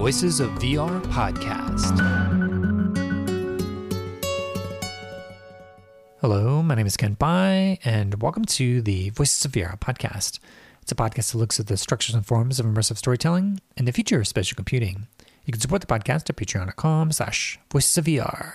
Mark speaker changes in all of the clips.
Speaker 1: Voices of VR podcast. Hello, my name is Ken Bai, and welcome to the Voices of VR podcast. It's a podcast that looks at the structures and forms of immersive storytelling and the future of spatial computing. You can support the podcast at patreon.com/voicesofvr.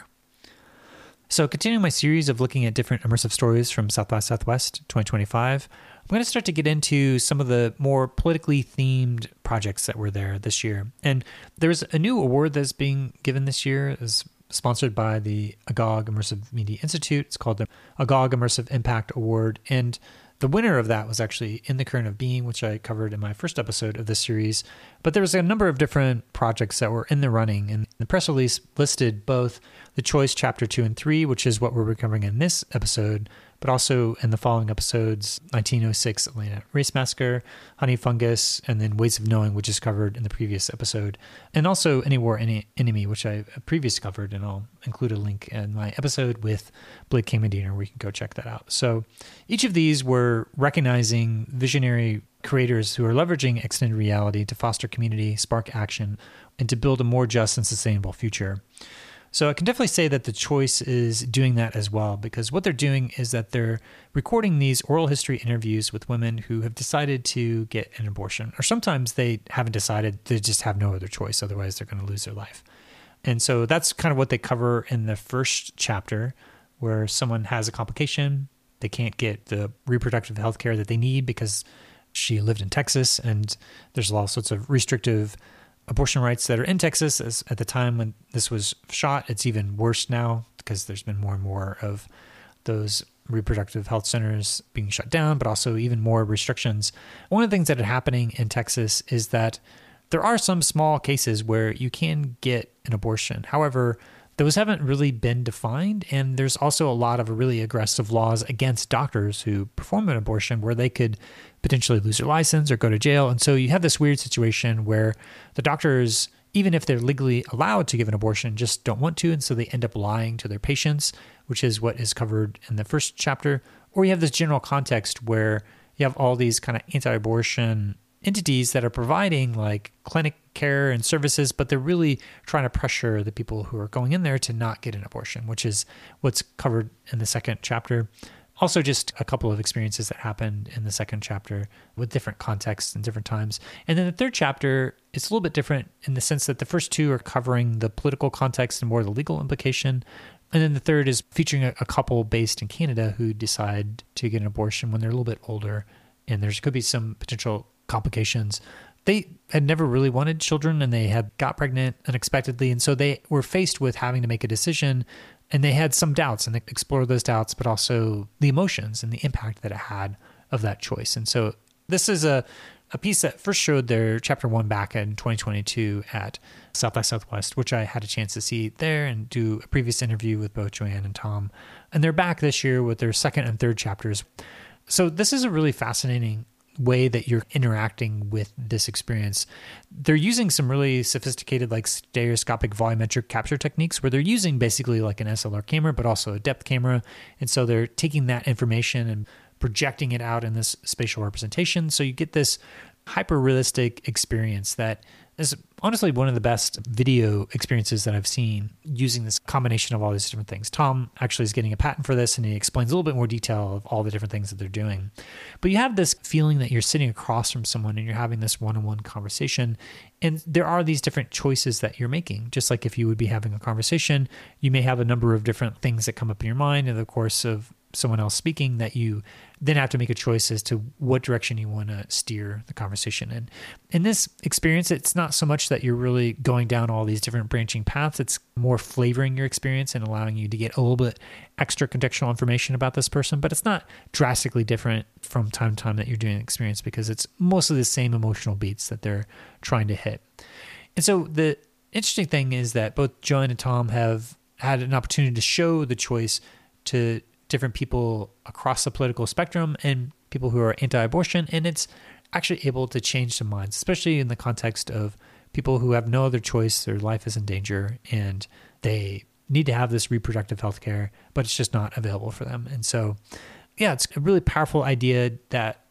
Speaker 1: So continuing my series of looking at different immersive stories from South by Southwest 2025, I'm going to start to get into some of the more politically themed projects that were there this year. And there's a new award that's being given this year. It's sponsored by the Agog Immersive Media Institute. It's called the Agog Immersive Impact Award. And the winner of that was actually In the Current of Being, which I covered in my first episode of this series. But there was a number of different projects that were in the running, and the press release listed both the Choice Chapter 2 and 3, which is what we're covering in this episode, but also in the following episodes, 1906 Atlanta Race Massacre, Honey Fungus, and then Ways of Knowing, which is covered in the previous episode, and also Any War, Any Enemy, which I previously covered, and I'll include a link in my episode with Blake Kamen-Diener where you can go check that out. So each of these were recognizing visionary creators who are leveraging extended reality to foster community, spark action, and to build a more just and sustainable future. So I can definitely say that the Choice is doing that as well, because what they're doing is that they're recording these oral history interviews with women who have decided to get an abortion, or sometimes they haven't decided, they just have no other choice, otherwise they're going to lose their life. And so that's kind of what they cover in the first chapter, where someone has a complication, they can't get the reproductive health care that they need because she lived in Texas, and there's all sorts of restrictive abortion rights that are in Texas. As at the time when this was shot, it's even worse now because there's been more and more of those reproductive health centers being shut down, but also even more restrictions. One of the things that are happening in Texas is that there are some small cases where you can get an abortion. However, those haven't really been defined, and there's also a lot of really aggressive laws against doctors who perform an abortion where they could potentially lose their license or go to jail. And so you have this weird situation where the doctors, even if they're legally allowed to give an abortion, just don't want to, and so they end up lying to their patients, which is what is covered in the first chapter. Or you have this general context where you have all these kind of anti-abortion entities that are providing like clinic care and services, but they're really trying to pressure the people who are going in there to not get an abortion, which is what's covered in the second chapter. Also, just a couple of experiences that happened in the second chapter with different contexts and different times. And then the third chapter, it's a little bit different in the sense that the first two are covering the political context and more the legal implication. And then the third is featuring a couple based in Canada who decide to get an abortion when they're a little bit older, and there could be some potential complications. They had never really wanted children, and they had got pregnant unexpectedly. And so they were faced with having to make a decision, and they had some doubts, and they explored those doubts, but also the emotions and the impact that it had of that choice. And so this is a piece that first showed their chapter 1 back in 2022 at South by Southwest, which I had a chance to see there and do a previous interview with both Joanne and Tom. And they're back this year with their second and third chapters. So this is a really fascinating way that you're interacting with this experience. They're using some really sophisticated like stereoscopic volumetric capture techniques where they're using basically like an SLR camera, but also a depth camera. And so they're taking that information and projecting it out in this spatial representation. So you get this hyper-realistic experience that is honestly one of the best video experiences that I've seen using this combination of all these different things. Tom actually is getting a patent for this, and he explains a little bit more detail of all the different things that they're doing. But you have this feeling that you're sitting across from someone and you're having this one-on-one conversation, and there are these different choices that you're making. Just like if you would be having a conversation, you may have a number of different things that come up in your mind in the course of someone else speaking that you then have to make a choice as to what direction you want to steer the conversation in. In this experience, it's not so much that you're really going down all these different branching paths. It's more flavoring your experience and allowing you to get a little bit extra contextual information about this person, but it's not drastically different from time to time that you're doing an experience because it's mostly the same emotional beats that they're trying to hit. And so the interesting thing is that both Joanne and Tom have had an opportunity to show the Choice to different people across the political spectrum and people who are anti-abortion, and it's actually able to change some minds, especially in the context of people who have no other choice, their life is in danger, and they need to have this reproductive health care, but it's just not available for them. And so, yeah, it's a really powerful idea that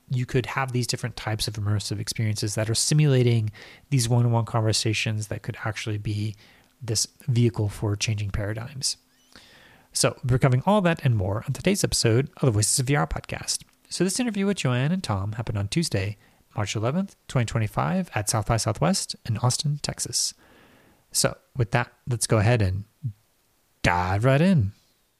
Speaker 1: you could have these different types of immersive experiences that are simulating these one-on-one conversations that could actually be this vehicle for changing paradigms. So we're covering all that and more on today's episode of the Voices of VR podcast. So this interview with Joanne and Tom happened on Tuesday, March 11th, 2025 at South by Southwest in Austin, Texas. So with that, let's go ahead and dive right in.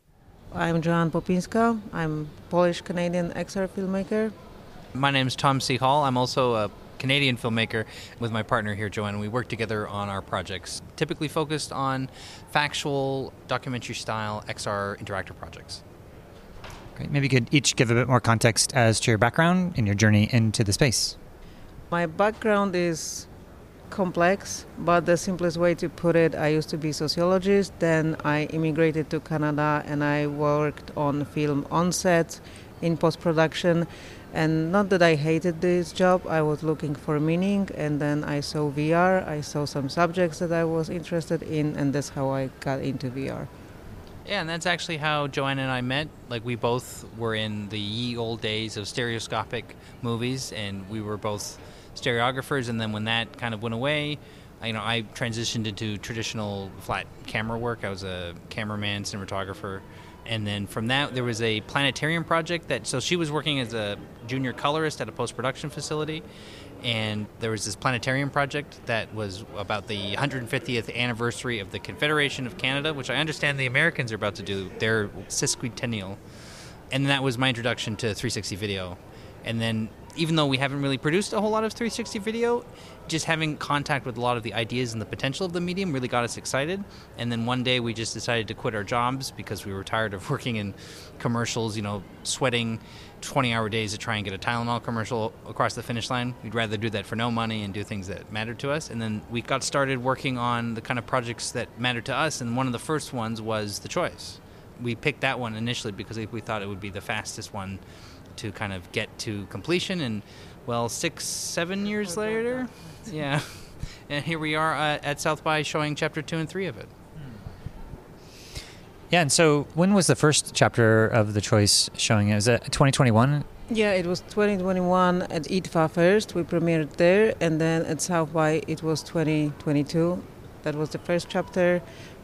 Speaker 2: I'm Joanna Popinska. I'm Polish-Canadian XR filmmaker.
Speaker 3: My name is Tom C. Hall. I'm also a Canadian filmmaker with my partner here, Joanne. We work together on our projects, typically focused on factual, documentary-style XR interactive projects.
Speaker 4: Great. Maybe you could each give a bit more context as to your background and your journey into the space.
Speaker 2: My background is complex, but the simplest way to put it, I used to be a sociologist, then I immigrated to Canada and I worked on film on set, in post-production, and not that I hated this job, I was looking for meaning, and then I saw VR, I saw some subjects that I was interested in, and that's how I got into VR.
Speaker 3: Yeah, and that's actually how Joanne and I met. Like, we both were in the ye old days of stereoscopic movies, and we were both stereographers, and then when that kind of went away, I transitioned into traditional flat camera work. I was a cameraman, cinematographer, and then from that there was a planetarium project so she was working as a junior colorist at a post-production facility, and there was this planetarium project that was about the 150th anniversary of the Confederation of Canada, which I understand the Americans are about to do their sesquicentennial, and that was my introduction to 360 video. And then, even though we haven't really produced a whole lot of 360 video, just having contact with a lot of the ideas and the potential of the medium really got us excited. And then one day we just decided to quit our jobs because we were tired of working in commercials, sweating 20-hour days to try and get a Tylenol commercial across the finish line. We'd rather do that for no money and do things that mattered to us. And then we got started working on the kind of projects that mattered to us, and one of the first ones was The Choice. We picked that one initially because we thought it would be the fastest one to kind of get to completion, and 6-7 years later, yeah, and here we are at South by showing chapter 2 and 3 of it.
Speaker 4: Yeah, and so when was the first chapter of The Choice showing? Was it 2021?
Speaker 2: Yeah, it was 2021 at IDFA first. We premiered there, and then at South by it was 2022. That was the first chapter.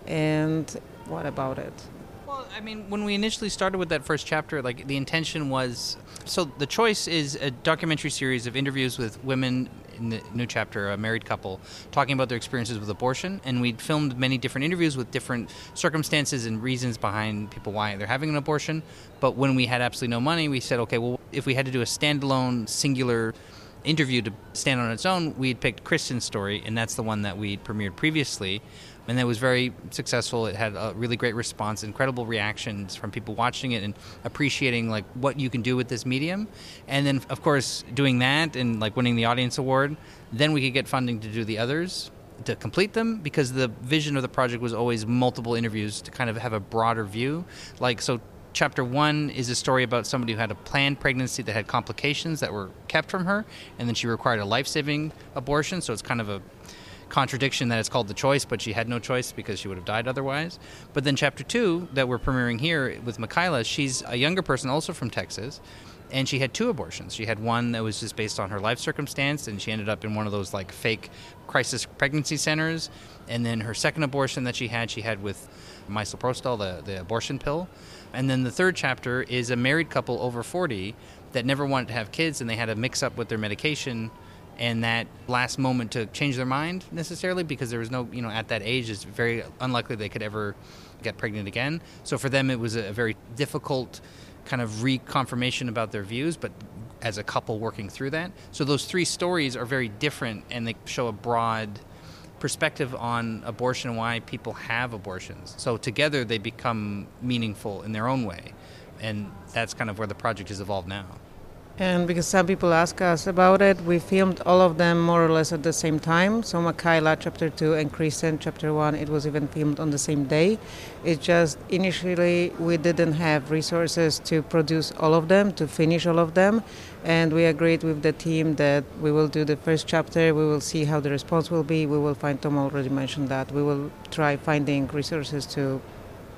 Speaker 2: And what about it?
Speaker 3: Well, when we initially started with that first chapter, the intention was... So The Choice is a documentary series of interviews with women in the new chapter, a married couple, talking about their experiences with abortion. And we'd filmed many different interviews with different circumstances and reasons behind people why they're having an abortion. But when we had absolutely no money, we said, okay, well, if we had to do a standalone, singular interview to stand on its own, we'd picked Kristen's story, and that's the one that we'd premiered previously. And that was very successful. It had a really great response, incredible reactions from people watching it and appreciating what you can do with this medium. And then, of course, doing that and winning the audience award, then we could get funding to do the others, to complete them, because the vision of the project was always multiple interviews to kind of have a broader view. So chapter 1 is a story about somebody who had a planned pregnancy that had complications that were kept from her, and then she required a life-saving abortion, so it's kind of a contradiction that it's called The Choice, but she had no choice because she would have died otherwise. But then chapter 2 that we're premiering here with Michaela, she's a younger person also from Texas, and she had 2 abortions. She had one that was just based on her life circumstance, and she ended up in one of those fake crisis pregnancy centers. And then her second abortion that she had with misoprostol, the abortion pill. And then the third chapter is a married couple over 40 that never wanted to have kids, and they had a mix-up with their medication, and that last moment to change their mind necessarily, because there was no, at that age, it's very unlikely they could ever get pregnant again. So for them, it was a very difficult kind of reconfirmation about their views, but as a couple working through that. So those 3 stories are very different, and they show a broad perspective on abortion and why people have abortions. So together they become meaningful in their own way, and that's kind of where the project has evolved now.
Speaker 2: And because some people ask us about it, we filmed all of them more or less at the same time. So Michaela chapter 2 and Kristen chapter 1, it was even filmed on the same day. It's just initially we didn't have resources to produce all of them, to finish all of them. And we agreed with the team that we will do the first chapter, we will see how the response will be. We will find, Tom already mentioned that, we will try finding resources to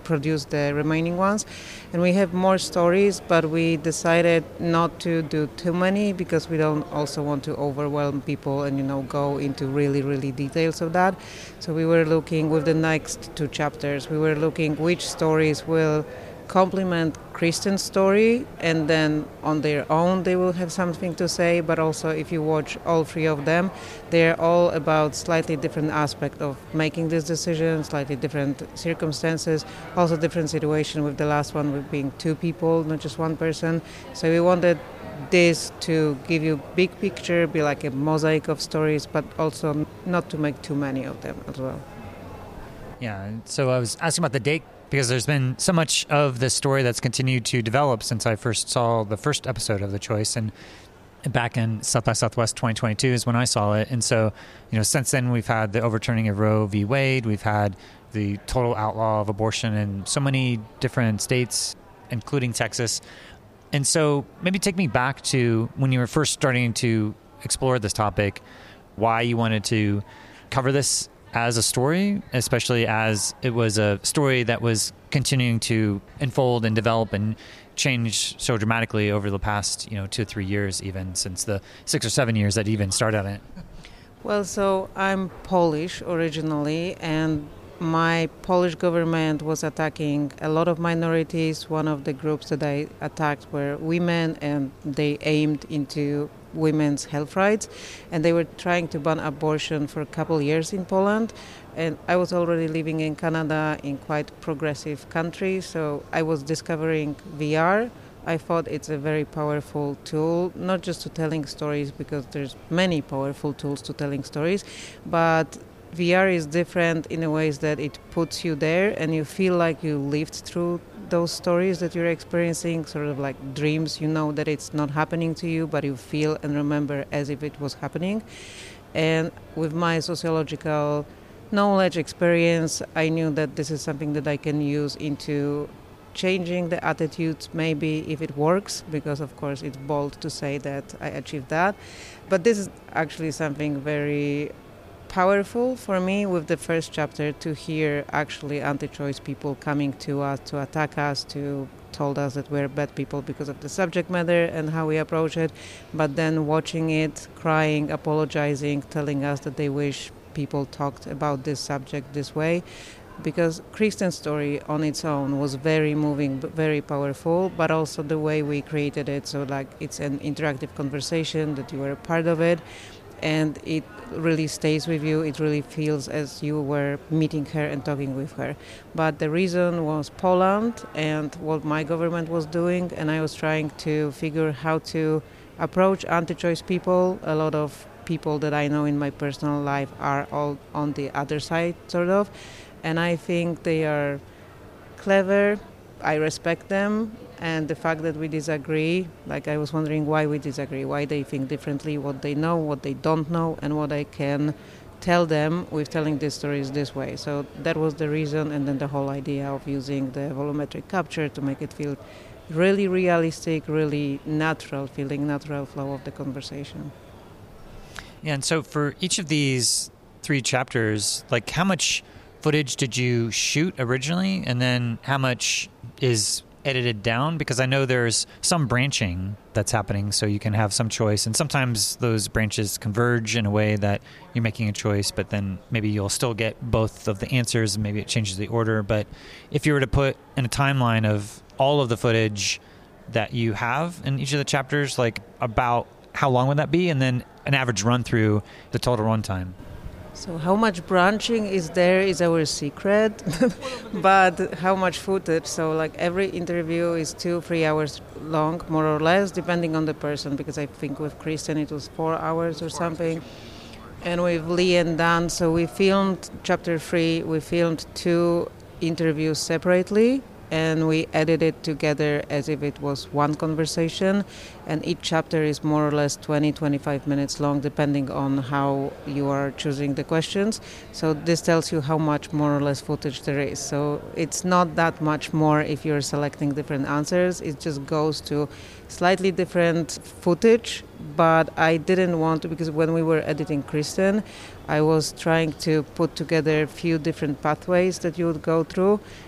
Speaker 2: produce the remaining ones. And we have more stories, but we decided not to do too many because we don't also want to overwhelm people and, go into really, really details of that. So we were looking with the next 2 chapters, we were looking which stories will complement Kristen's story, and then on their own they will have something to say, but also if you watch all 3 of them, they're all about slightly different aspect of making this decision, slightly different circumstances, also different situation with the last one with being 2 people, not just 1 person. So we wanted this to give you big picture, be like a mosaic of stories, but also not to make too many of them as well.
Speaker 4: Yeah, so I was asking about the date because there's been so much of the story that's continued to develop since I first saw the first episode of The Choice, and back in South by Southwest 2022 is when I saw it. And so, since then we've had the overturning of Roe v. Wade, we've had the total outlaw of abortion in so many different states, including Texas. And so maybe take me back to when you were first starting to explore this topic, why you wanted to cover this as a story, especially as it was a story that was continuing to unfold and develop and change so dramatically over the past, 2 or 3 years, even since the 6 or 7 years that even started on it.
Speaker 2: Well, so I'm Polish originally, and my Polish government was attacking a lot of minorities. One of the groups that I attacked were women, and they aimed into women's health rights, and they were trying to ban abortion for a couple years in Poland. And I was already living in Canada, in quite progressive country, so I was discovering VR. I thought it's a very powerful tool, not just to telling stories, because there's many powerful tools to telling stories, but VR is different in a ways that it puts you there and you feel like you lived through those stories that you're experiencing, sort of like dreams. You know that it's not happening to you, but you feel and remember as if it was happening. And with my sociological knowledge, experience, I knew that this is something that I can use into changing the attitudes, maybe if it works, because of course it's bold to say that I achieved that. But this is actually something very powerful for me with the first chapter, to hear actually anti-choice people coming to us to attack us, to told us that we're bad people because of the subject matter and how we approach it, but then watching it, crying, apologizing, telling us that they wish people talked about this subject this way, because Kristen's story on its own was very moving, very powerful, but also the way we created it, so like it's an interactive conversation that you were a part of it, and it really stays with you. It really feels as you were meeting her and talking with her. But the reason was Poland and what my government was doing, and I was trying to figure how to approach anti-choice people. A lot of people that I know in my personal life are all on the other side, sort of, and I think they are clever. I respect them. And the fact that we disagree, like I was wondering why we disagree, why they think differently, what they know, what they don't know, and what I can tell them with telling these stories this way. So that was the reason, and then the whole idea of using the volumetric capture to make it feel really realistic, really natural, feeling natural flow of the conversation.
Speaker 4: Yeah, and so for each of these 3 chapters, like how much footage did you shoot originally, and then how much is edited down? Because I know there's some branching that's happening, so you can have some choice, and sometimes those branches converge in a way that you're making a choice, but then maybe you'll still get both of the answers and maybe it changes the order. But if you were to put in a timeline of all of the footage that you have in each of the chapters, like about how long would that be, and then an average run through the total runtime?
Speaker 2: So how much branching is there is our secret, but how much footage? So like every interview is 2-3 hours long, more or less, depending on the person, because I think with Kristen it was 4 hours or something. And with Lee and Dan, so we filmed chapter 3, we filmed 2 interviews separately, and we edited together as if it was one conversation, and each chapter is more or less 20-25 minutes long, depending on how you are choosing the questions. So this tells you how much more or less footage there is. So it's not that much more if you're selecting different answers. It just goes to slightly different footage, but I didn't want to, because when we were editing Kristen, I was trying to put together a few different pathways that you would go through,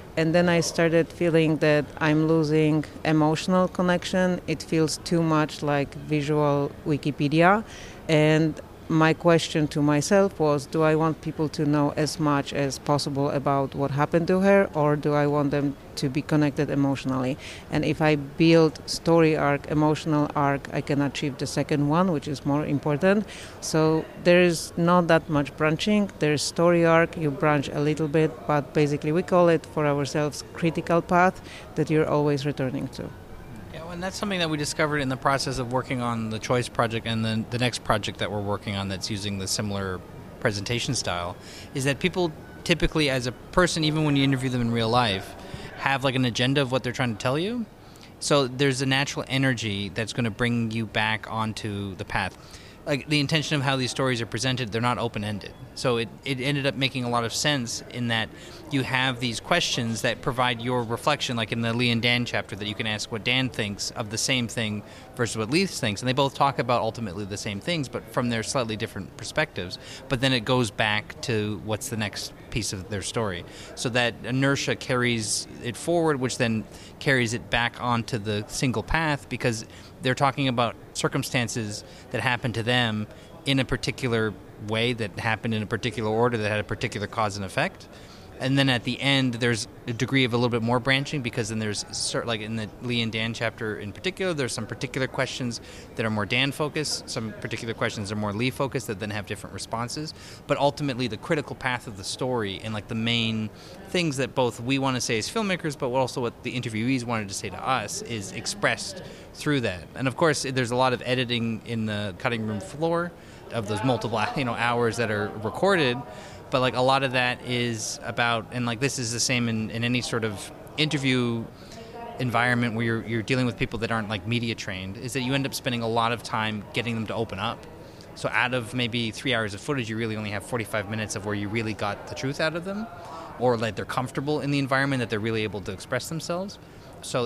Speaker 2: And then I started feeling that I'm losing emotional connection. It feels too much like visual Wikipedia. And my question to myself was, do I want people to know as much as possible about what happened to her, or do I want them to be connected emotionally? And if I build story arc, emotional arc, I can achieve the second one, which is more important. So there is not that much branching. There's story arc, you branch a little bit, but basically we call it for ourselves critical path that you're always returning to.
Speaker 3: Yeah, and that's something that we discovered in the process of working on the Choice project, and then the next project that we're working on that's using the similar presentation style, is that people typically, as a person, even when you interview them in real life, have like an agenda of what they're trying to tell you. So there's a natural energy that's going to bring you back onto the path. Like the intention of how these stories are presented, they're not open-ended. So it ended up making a lot of sense in that you have these questions that provide your reflection, like in the Lee and Dan chapter, that you can ask what Dan thinks of the same thing versus what Lee thinks. And they both talk about ultimately the same things, but from their slightly different perspectives. But then it goes back to what's the next piece of their story. So that inertia carries it forward, which then carries it back onto the single path, because they're talking about circumstances that happened to them in a particular way, that happened in a particular order, that had a particular cause and effect. And then at the end, there's a degree of a little bit more branching, because then there's, like in the Lee and Dan chapter in particular, there's some particular questions that are more Dan-focused, some particular questions are more Lee-focused that then have different responses. But ultimately, the critical path of the story and like the main things that both we want to say as filmmakers, but also what the interviewees wanted to say to us, is expressed through that. And of course, there's a lot of editing in the cutting room floor of those multiple, hours that are recorded. But like a lot of that is about, and like this is the same in any sort of interview environment where you're dealing with people that aren't like media trained, is that you end up spending a lot of time getting them to open up. So out of maybe 3 hours of footage, you really only have 45 minutes of where you really got the truth out of them, or like they're comfortable in the environment, that they're really able to express themselves. So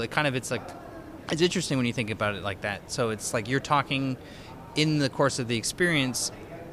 Speaker 3: it's interesting when you think about it like that. So it's like you're talking in the course of the experience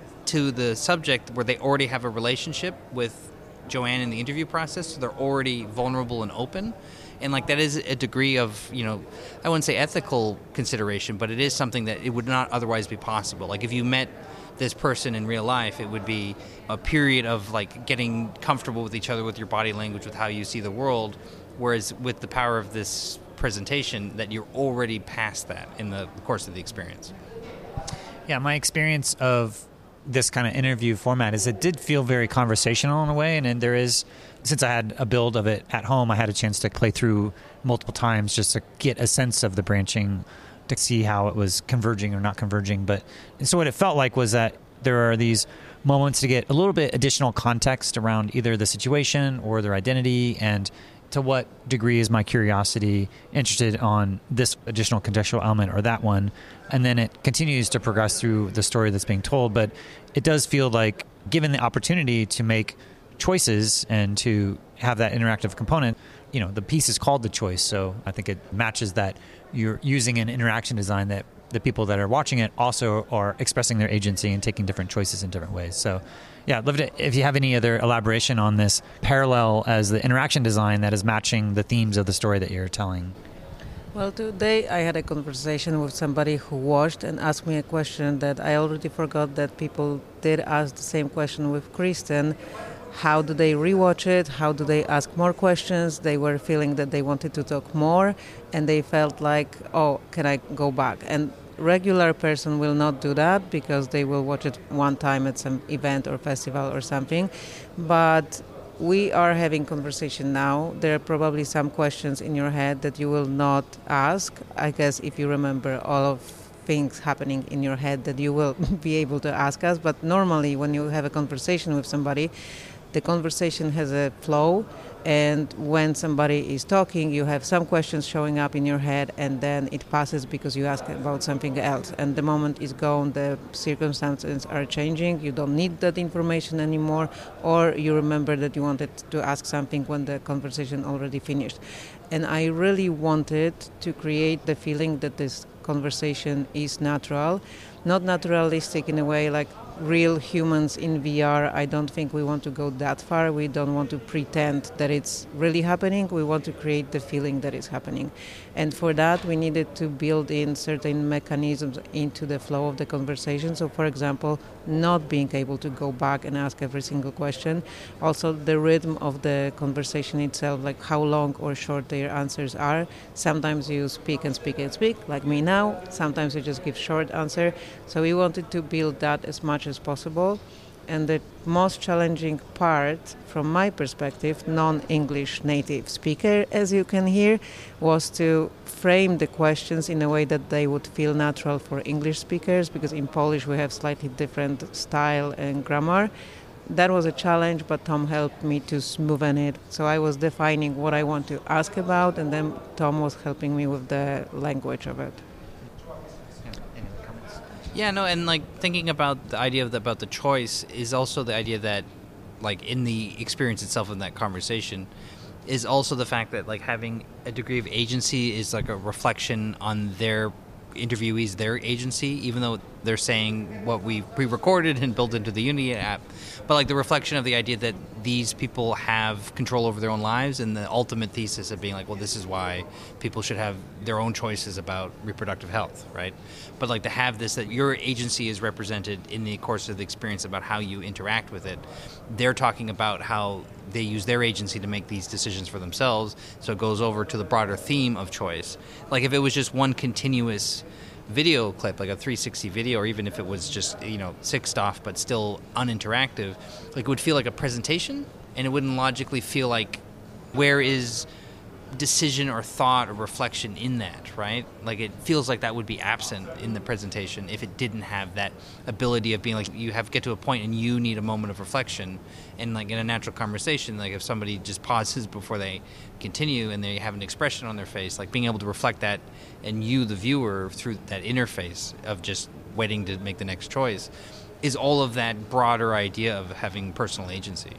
Speaker 3: to the subject where they already have a relationship with Joanne in the interview process, so they're already vulnerable and open. And like that is a degree of, I wouldn't say ethical consideration, but it is something that it would not otherwise be possible. Like if you met this person in real life, it would be a period of like getting comfortable with each other, with your body language, with how you see the world. Whereas with the power of this presentation, that you're already past that in the course of the experience.
Speaker 4: Yeah, my experience of this kind of interview format is it did feel very conversational in a way, and then there is, since I had a build of it at home, I had a chance to play through multiple times just to get a sense of the branching, to see how it was converging or not converging. But so what it felt like was that there are these moments to get a little bit additional context around either the situation or their identity, and to what degree is my curiosity interested on this additional contextual element or that one. And then it continues to progress through the story that's being told. But it does feel like, given the opportunity to make choices and to have that interactive component, the piece is called The Choice. So I think it matches that you're using an interaction design that the people that are watching it also are expressing their agency and taking different choices in different ways. So yeah, I'd love to, if you have any other elaboration on this parallel as the interaction design that is matching the themes of the story that you're telling.
Speaker 2: Well, today I had a conversation with somebody who watched and asked me a question that I already forgot that people did ask the same question with Kristen. How do they rewatch it? How do they ask more questions? They were feeling that they wanted to talk more, and they felt like, oh, can I go back? And regular person will not do that because they will watch it one time at some event or festival or something. But we are having conversation now. There are probably some questions in your head that you will not ask. I guess if you remember all of things happening in your head that you will be able to ask us. But normally when you have a conversation with somebody, the conversation has a flow, and when somebody is talking, you have some questions showing up in your head, and then it passes because you ask about something else. And the moment is gone, the circumstances are changing, you don't need that information anymore, or you remember that you wanted to ask something when the conversation already finished. And I really wanted to create the feeling that this conversation is natural, not naturalistic in a way like real humans in VR. I don't think we want to go that far. We don't want to pretend that it's really happening. We want to create the feeling that it's happening. And for that, we needed to build in certain mechanisms into the flow of the conversation. So, for example, not being able to go back and ask every single question. Also, the rhythm of the conversation itself, like how long or short their answers are. Sometimes you speak and speak and speak, like me now. Sometimes you just give short answer. So we wanted to build that as much as possible. And the most challenging part, from my perspective, non-English native speaker, as you can hear, was to frame the questions in a way that they would feel natural for English speakers, because in Polish we have slightly different style and grammar. That was a challenge, but Tom helped me to smoothen it. So I was defining what I want to ask about, and then Tom was helping me with the language of it.
Speaker 3: Yeah, no, and like thinking about the idea about the choice is also the idea that, like, in the experience itself in that conversation, is also the fact that like having a degree of agency is like a reflection on their interviewees, their agency, even though they're saying what we pre-recorded and built into the Unity app. But like the reflection of the idea that these people have control over their own lives, and the ultimate thesis of being like, well, this is why people should have their own choices about reproductive health, right? But like to have this, that your agency is represented in the course of the experience about how you interact with it. They're talking about how they use their agency to make these decisions for themselves, so it goes over to the broader theme of choice. Like if it was just one continuous video clip, like a 360 video, or even if it was just, you know, sixed off but still uninteractive, like it would feel like a presentation, and it wouldn't logically feel like, where is decision or thought or reflection in that, right? Like it feels like that would be absent in the presentation if it didn't have that ability of being like, you have to get to a point and you need a moment of reflection. And like in a natural conversation, like if somebody just pauses before they continue and they have an expression on their face, like being able to reflect that, and you, the viewer, through that interface of just waiting to make the next choice, is all of that broader idea of having personal agency.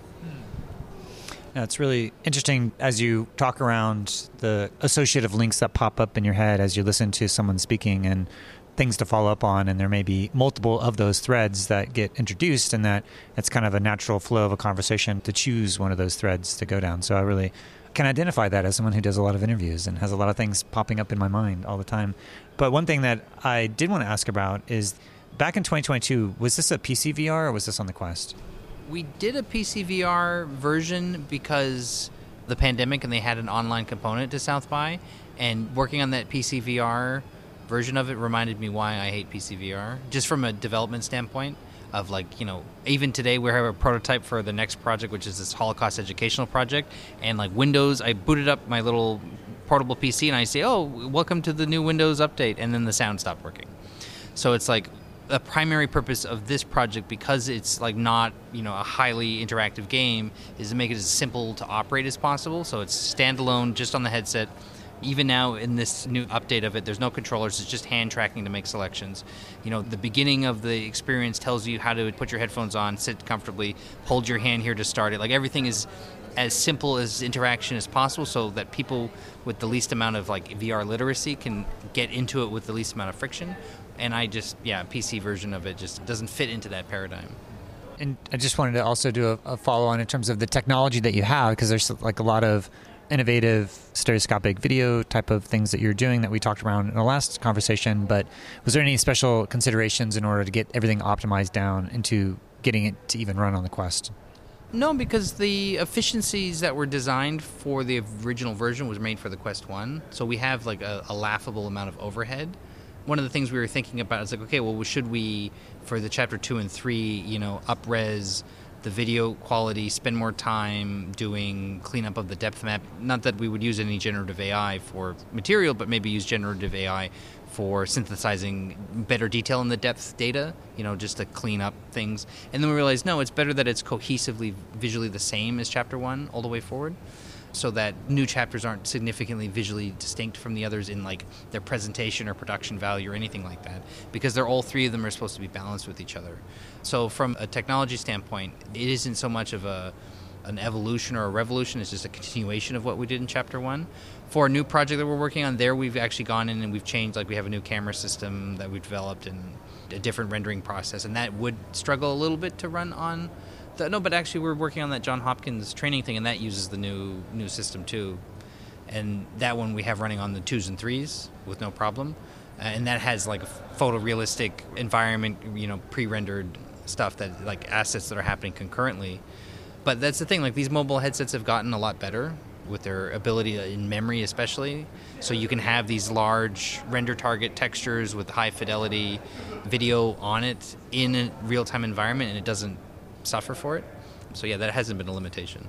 Speaker 4: Yeah, it's really interesting as you talk around the associative links that pop up in your head as you listen to someone speaking, and things to follow up on, and there may be multiple of those threads that get introduced, and that it's kind of a natural flow of a conversation to choose one of those threads to go down. So I really can identify that as someone who does a lot of interviews and has a lot of things popping up in my mind all the time. But one thing that I did want to ask about is, back in 2022, was this a PC VR or was this on the Quest?
Speaker 3: We did a PC VR version because the pandemic, and they had an online component to South by, and working on that PC VR version of it reminded me why I hate PC VR, just from a development standpoint of, like, you know, even today we have a prototype for the next project, which is this Holocaust educational project, and like Windows, I booted up my little portable PC and I say, oh, welcome to the new Windows update, and then the sound stopped working. So it's like, the primary purpose of this project, because it's like not, you know, a highly interactive game, is to make it as simple to operate as possible. So it's standalone, just on the headset. Even now in this new update of it, there's no controllers. It's just hand tracking to make selections. You know, the beginning of the experience tells you how to put your headphones on, sit comfortably, hold your hand here to start it. Like everything is as simple as interaction as possible, so that people with the least amount of like VR literacy can get into it with the least amount of friction. And I just, PC version of it just doesn't fit into that paradigm.
Speaker 4: And I just wanted to also do a follow-on in terms of the technology that you have, because there's like a lot of innovative stereoscopic video type of things that you're doing that we talked around in the last conversation. But was there any special considerations in order to get everything optimized down into getting it to even run on the Quest?
Speaker 3: No, because the efficiencies that were designed for the original version was made for the Quest 1. So we have like a laughable amount of overhead. One of the things we were thinking about is like, okay, well, should we, for the chapter 2 and 3, you know, up-res the video quality, spend more time doing cleanup of the depth map? Not that we would use any generative AI for material, but maybe use generative AI for synthesizing better detail in the depth data, you know, just to clean up things. And then we realized, no, it's better that it's cohesively visually the same as chapter 1 all the way forward, so that new chapters aren't significantly visually distinct from the others in like their presentation or production value or anything like that, because they're all three of them are supposed to be balanced with each other. So from a technology standpoint, it isn't so much of a an evolution or a revolution. It's just a continuation of what we did in chapter 1. For a new project that we're working on there, we've actually gone in and we've changed, like we have a new camera system that we've developed and a different rendering process, and that would struggle a little bit to run on but actually we're working on that John Hopkins training thing, and that uses the new system too. And that one we have running on the 2s and 3s with no problem. And that has like a photorealistic environment, pre-rendered stuff that like assets that are happening concurrently. But that's the thing, like these mobile headsets have gotten a lot better with their ability in memory especially. So you can have these large render target textures with high fidelity video on it in a real-time environment, and it doesn't suffer for it. So yeah, that hasn't been a limitation.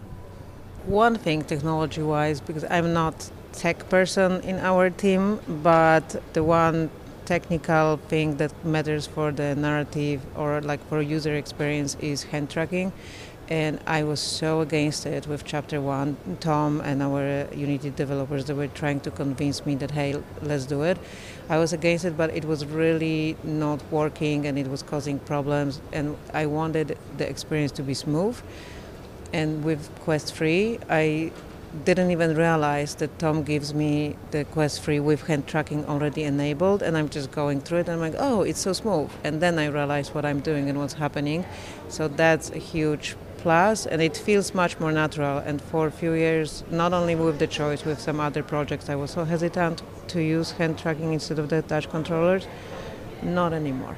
Speaker 2: One thing technology-wise, because I'm not tech person in our team, but the one technical thing that matters for the narrative or like for user experience is hand tracking. And I was so against it with chapter 1. Tom and our Unity developers, they were trying to convince me that, hey, let's do it. I was against it, but it was really not working and it was causing problems. And I wanted the experience to be smooth. And with Quest 3, I didn't even realize that Tom gives me the Quest 3 with hand tracking already enabled, and I'm just going through it and I'm like, oh, it's so smooth. And then I realize what I'm doing and what's happening. So that's a huge plus, and it feels much more natural. And for a few years, not only with the choice, with some other projects, I was so hesitant to use hand tracking instead of the touch controllers. Not anymore.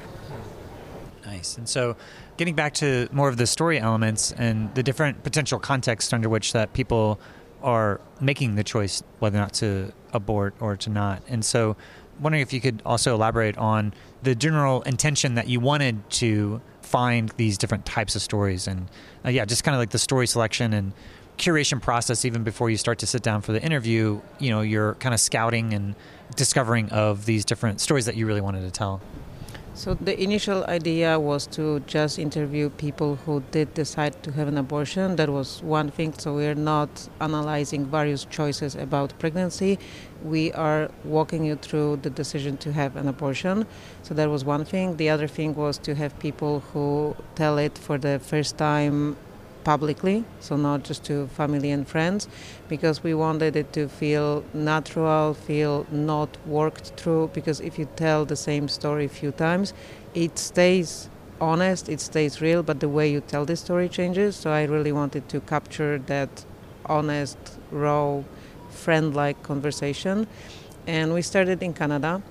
Speaker 4: Nice. And so getting back to more of the story elements and the different potential contexts under which that people are making the choice whether or not to abort or to not. And so wondering if you could also elaborate on the general intention that you wanted to find these different types of stories, and just kind of like the story selection and curation process even before you start to sit down for the interview. You're kind of scouting and discovering of these different stories that you really wanted to tell.
Speaker 2: So the initial idea was to just interview people who did decide to have an abortion. That was one thing. So we're not analyzing various choices about pregnancy. We are walking you through the decision to have an abortion. So that was one thing. The other thing was to have people who tell it for the first time publicly, so not just to family and friends, because we wanted it to feel natural, feel not worked through, because if you tell the same story a few times, it stays honest, it stays real, but the way you tell the story changes. So I really wanted to capture that honest, raw, friend-like conversation. And we started in Canada.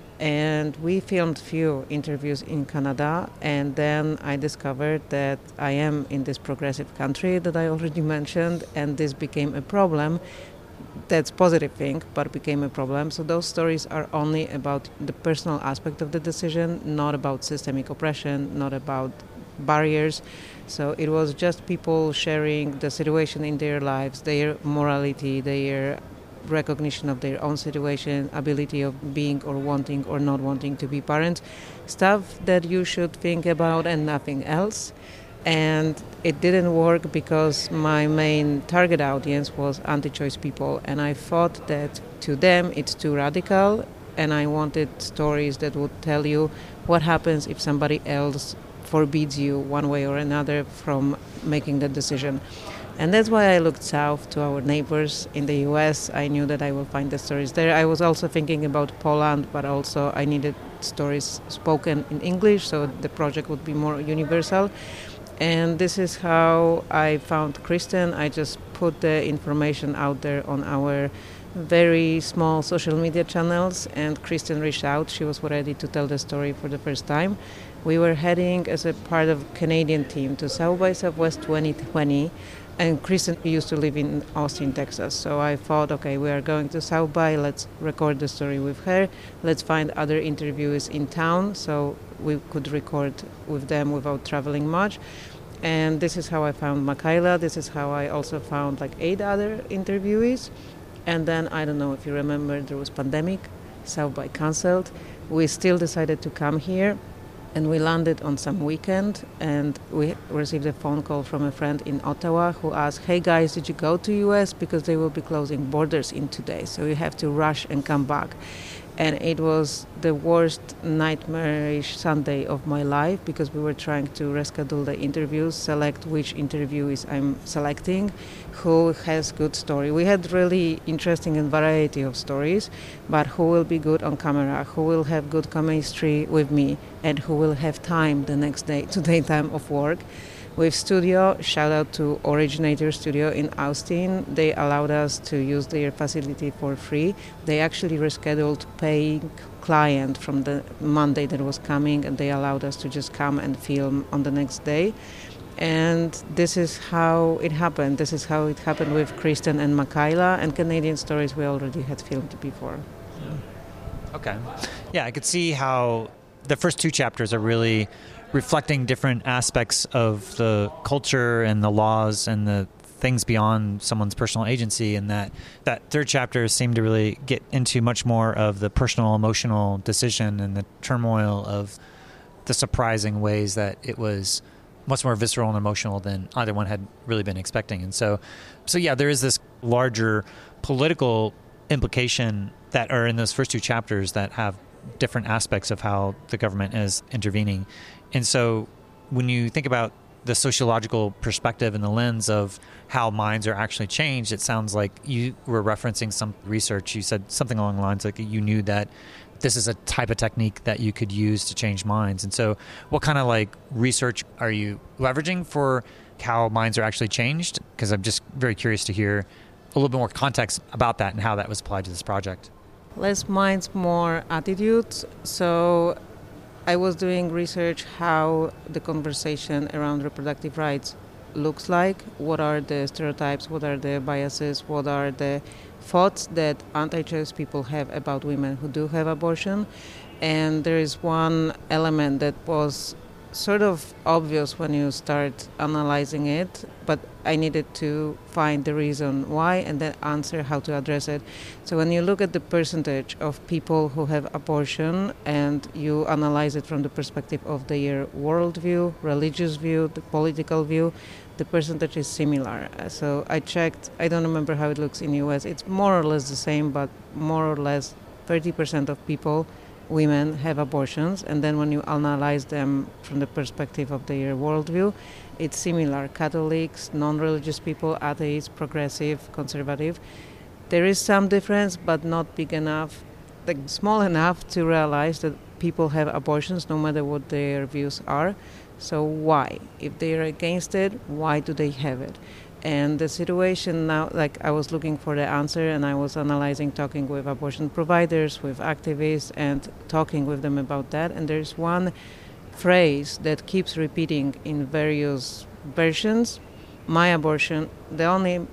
Speaker 2: And we filmed few interviews in Canada, and then I discovered that I am in this progressive country that I already mentioned, and this became a problem. That's a positive thing, but became a problem. So those stories are only about the personal aspect of the decision, not about systemic oppression, not about barriers. So it was just people sharing the situation in their lives, their morality, their recognition of their own situation, ability of being or wanting or not wanting to be parents, stuff that you should think about and nothing else. And it didn't work because my main target audience was anti-choice people, and I thought that to them it's too radical, and I wanted stories that would tell you what happens if somebody else forbids you one way or another from making that decision. And that's why I looked south to our neighbors in the US. I knew that I will find the stories there. I was also thinking about Poland, but also I needed stories spoken in English, so the project would be more universal. And this is how I found Kristen. I just put the information out there on our very small social media channels, and Kristen reached out. She was ready to tell the story for the first time. We were heading as a part of Canadian team to South by Southwest 2020. And Kristen used to live in Austin, Texas. So I thought, okay, we are going to South by, let's record the story with her. Let's find other interviewees in town so we could record with them without traveling much. And this is how I found Makayla. This is how I also found like 8 other interviewees. And then, I don't know if you remember, there was pandemic, South by canceled. We still decided to come here. And we landed on some weekend, and we received a phone call from a friend in Ottawa who asked, hey guys, did you go to US? Because they will be closing borders in 2 days, so you have to rush and come back. And it was the worst nightmarish Sunday of my life because we were trying to reschedule the interviews, select which interviewees I'm selecting, who has good story. We had really interesting and variety of stories, but who will be good on camera, who will have good chemistry with me, and who will have time the next day, today time of work. With studio, shout out to Originator Studio in Austin. They allowed us to use their facility for free. They actually rescheduled paying client from the Monday that was coming, and they allowed us to just come and film on the next day. And this is how it happened. This is how it happened with Kristen and Makayla, and Canadian Stories we already had filmed before.
Speaker 4: Okay. Yeah, I could see how the first two chapters are really reflecting different aspects of the culture and the laws and the things beyond someone's personal agency, and that third chapter seemed to really get into much more of the personal emotional decision and the turmoil of the surprising ways that it was much more visceral and emotional than either one had really been expecting. And so yeah, there is this larger political implication that are in those first two chapters that have different aspects of how the government is intervening. And so when you think about the sociological perspective and the lens of how minds are actually changed, it sounds like you were referencing some research. You said something along the lines like you knew that this is a type of technique that you could use to change minds. And so what kind of like research are you leveraging for how minds are actually changed? Because I'm just very curious to hear a little bit more context about that and how that was applied to this project.
Speaker 2: Less minds, more attitudes. So I was doing research how the conversation around reproductive rights looks like. What are the stereotypes? What are the biases? What are the thoughts that anti-choice people have about women who do have abortion? And there is one element that was sort of obvious when you start analyzing it, but I needed to find the reason why and then answer how to address it. So when you look at the percentage of people who have abortion and you analyze it from the perspective of their worldview, religious view, the political view, the percentage is similar. So I checked, I don't remember how it looks in the US, it's more or less the same, but more or less 30% of people, women, have abortions, and then when you analyze them from the perspective of their worldview, it's similar. Catholics, non-religious people, atheists, progressive, conservative. There is some difference, but not big enough, like small enough to realize that people have abortions no matter what their views are. So why? If they are against it, why do they have it? And the situation now, like I was looking for the answer and I was analyzing, talking with abortion providers, with activists, and talking with them about that. And there's one phrase that keeps repeating in various versions, my abortion, the only,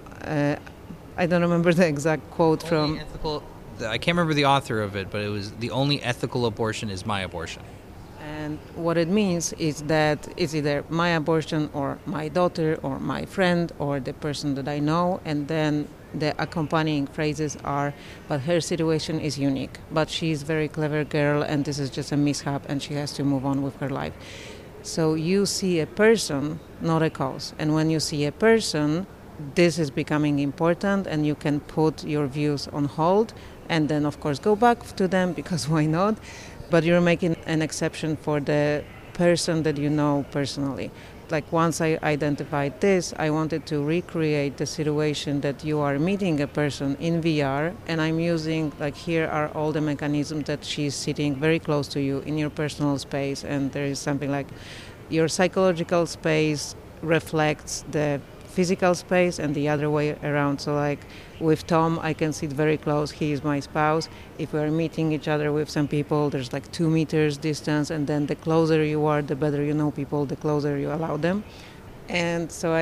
Speaker 2: I don't remember the exact quote from...
Speaker 3: I can't remember the author of it, but it was the only ethical abortion is my abortion.
Speaker 2: And what it means is that it's either my abortion or my daughter or my friend or the person that I know, and then the accompanying phrases are, but her situation is unique, but she's a very clever girl and this is just a mishap and she has to move on with her life. So you see a person, not a cause. And when you see a person, this is becoming important and you can put your views on hold and then of course go back to them because why not? But you're making an exception for the person that you know personally. Like once I identified this, I wanted to recreate the situation that you are meeting a person in VR, and I'm using, like here are all the mechanisms that she's sitting very close to you in your personal space, and there is something like your psychological space reflects the physical space and the other way around. So like with Tom, I can sit very close. He is my spouse. If we're meeting each other with some people, there's like 2 meters distance, and then the closer you are, the better you know people, the closer you allow them. And so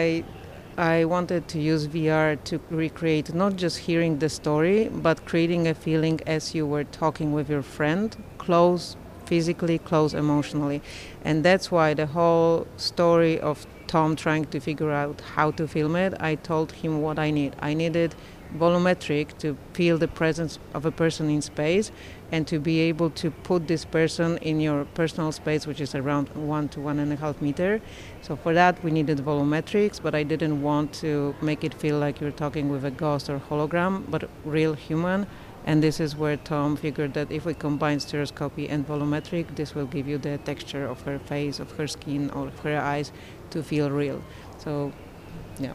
Speaker 2: I wanted to use VR to recreate not just hearing the story, but creating a feeling as you were talking with your friend, close physically, close emotionally. And that's why the whole story of Tom trying to figure out how to film it, I told him what I need. I needed volumetric to feel the presence of a person in space and to be able to put this person in your personal space, which is around 1 to 1.5 meters. So for that we needed volumetrics, but I didn't want to make it feel like you're talking with a ghost or hologram, but real human. And this is where Tom figured that if we combine stereoscopy and volumetric, this will give you the texture of her face, of her skin, or of her eyes to feel real. So, yeah.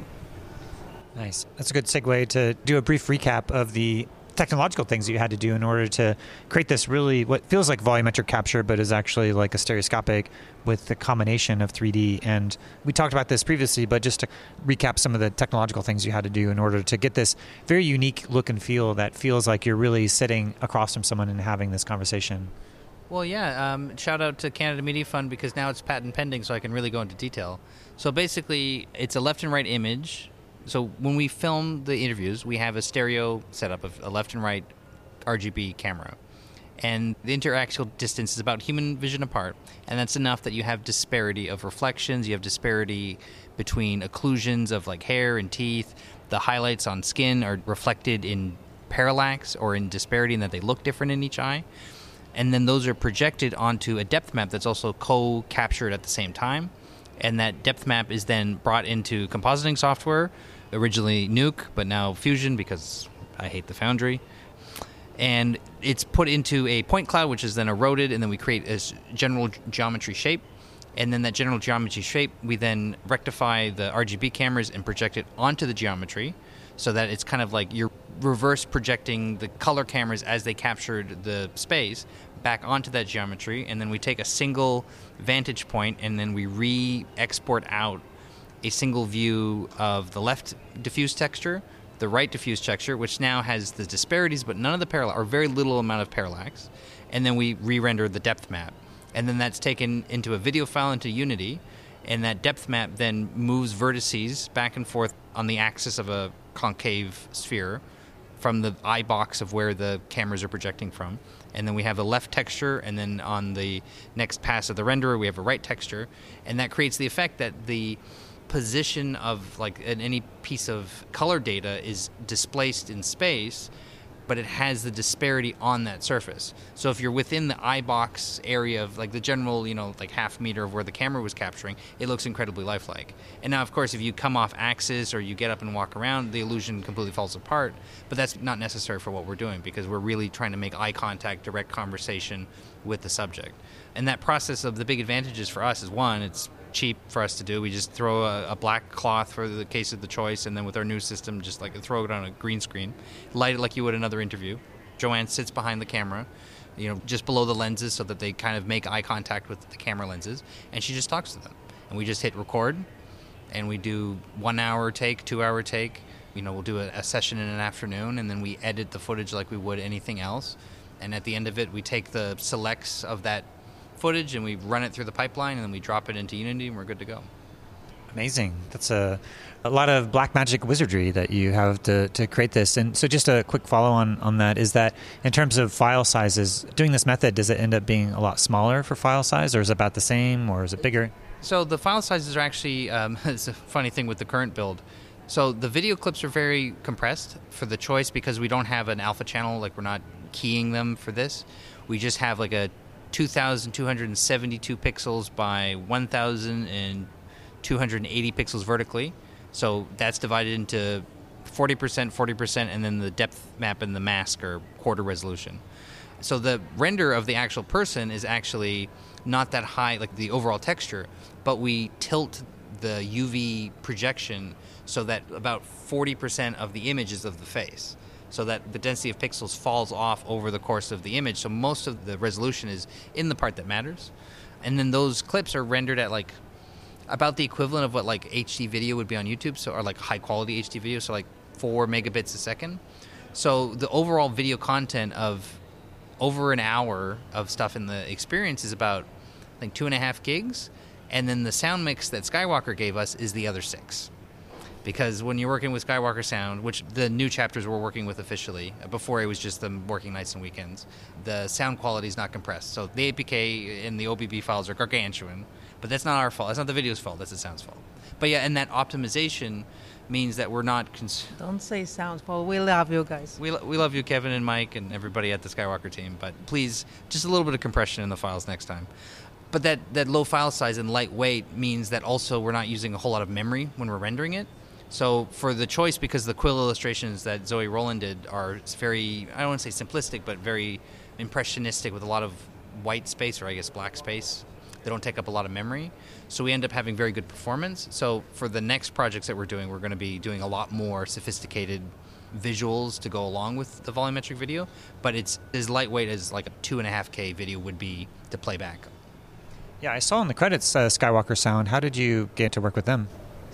Speaker 4: Nice. That's a good segue to do a brief recap of the technological things that you had to do in order to create this really what feels like volumetric capture, but is actually like a stereoscopic with the combination of 3D. And we talked about this previously, but just to recap some of the technological things you had to do in order to get this very unique look and feel that feels like you're really sitting across from someone and having this conversation.
Speaker 3: Well, yeah, shout out to Canada Media Fund because now it's patent pending, so I can really go into detail. So basically, it's a left and right image. So when we film the interviews, we have a stereo setup of a left and right RGB camera. And the interaxial distance is about human vision apart, and that's enough that you have disparity of reflections, you have disparity between occlusions of like hair and teeth. The highlights on skin are reflected in parallax or in disparity in that they look different in each eye. And then those are projected onto a depth map that's also co-captured at the same time. And that depth map is then brought into compositing software, originally Nuke, but now Fusion because I hate the Foundry. And it's put into a point cloud, which is then eroded, and then we create a general geometry shape. And then that general geometry shape, we then rectify the RGB cameras and project it onto the geometry so that it's kind of like you're reverse projecting the color cameras as they captured the space back onto that geometry. And then we take a single vantage point and then we re-export out a single view of the left diffuse texture, the right diffuse texture, which now has the disparities, but none of the parallax, or very little amount of parallax. And then we re-render the depth map. And then that's taken into a video file into Unity. And that depth map then moves vertices back and forth on the axis of a concave sphere from the eye box of where the cameras are projecting from. And then we have a left texture, and then on the next pass of the renderer, we have a right texture. And that creates the effect that the position of like any piece of color data is displaced in space, but it has the disparity on that surface. So if you're within the eye box area of like the general, like half meter of where the camera was capturing, it looks incredibly lifelike. And now, of course, if you come off axis or you get up and walk around, the illusion completely falls apart. But that's not necessary for what we're doing because we're really trying to make eye contact, direct conversation with the subject. And that process of the big advantages for us is one, it's cheap for us to do. We just throw a black cloth for the case of the choice, and then with our new system, just like throw it on a green screen, light it like you would another interview. Joanne sits behind the camera, just below the lenses so that they kind of make eye contact with the camera lenses, and she just talks to them. And we just hit record, and we do 1 hour take, 2 hour take. We'll do a session in an afternoon, and then we edit the footage like we would anything else. And at the end of it, we take the selects of that footage and we run it through the pipeline, and then we drop it into Unity, and we're good to go.
Speaker 4: Amazing. That's a lot of black magic wizardry that you have to create this. And so just a quick follow on that is that in terms of file sizes, doing this method, does it end up being a lot smaller for file size, or is it about the same, or is it bigger?
Speaker 3: So the file sizes are actually, it's a funny thing with the current build. So the video clips are very compressed for the choice because we don't have an alpha channel, like we're not keying them for this. We just have like a 2,272 pixels by 1,280 pixels vertically. So that's divided into 40%, and then the depth map and the mask are quarter resolution. So the render of the actual person is actually not that high, like the overall texture, but we tilt the UV projection so that about 40% of the image is of the face, so that the density of pixels falls off over the course of the image. So most of the resolution is in the part that matters. And then those clips are rendered at like about the equivalent of what like HD video would be on YouTube, so or like high quality HD video, so like 4 megabits a second. So the overall video content of over an hour of stuff in the experience is about I think 2.5 gigs. And then the sound mix that Skywalker gave us is the other 6. Because when you're working with Skywalker Sound, which the new chapters we're working with officially, before it was just them working nights and weekends, the sound quality is not compressed. So the APK and the OBB files are gargantuan, but that's not our fault. That's not the video's fault. That's the sound's fault. But yeah, and that optimization means that we're not...
Speaker 2: Don't say sound's fault. We love you guys.
Speaker 3: We love you, Kevin and Mike and everybody at the Skywalker team, but please, just a little bit of compression in the files next time. But that low file size and lightweight means that also we're not using a whole lot of memory when we're rendering it. So for the choice, because the quill illustrations that Zoe Roland did are very, I don't want to say simplistic, but very impressionistic with a lot of white space, or I guess black space. They don't take up a lot of memory. So we end up having very good performance. So for the next projects that we're going to be doing a lot more sophisticated visuals to go along with the volumetric video, but it's as lightweight as like a 2.5K video would be to play back.
Speaker 4: Yeah, I saw in the credits Skywalker Sound. How did you get to work with them?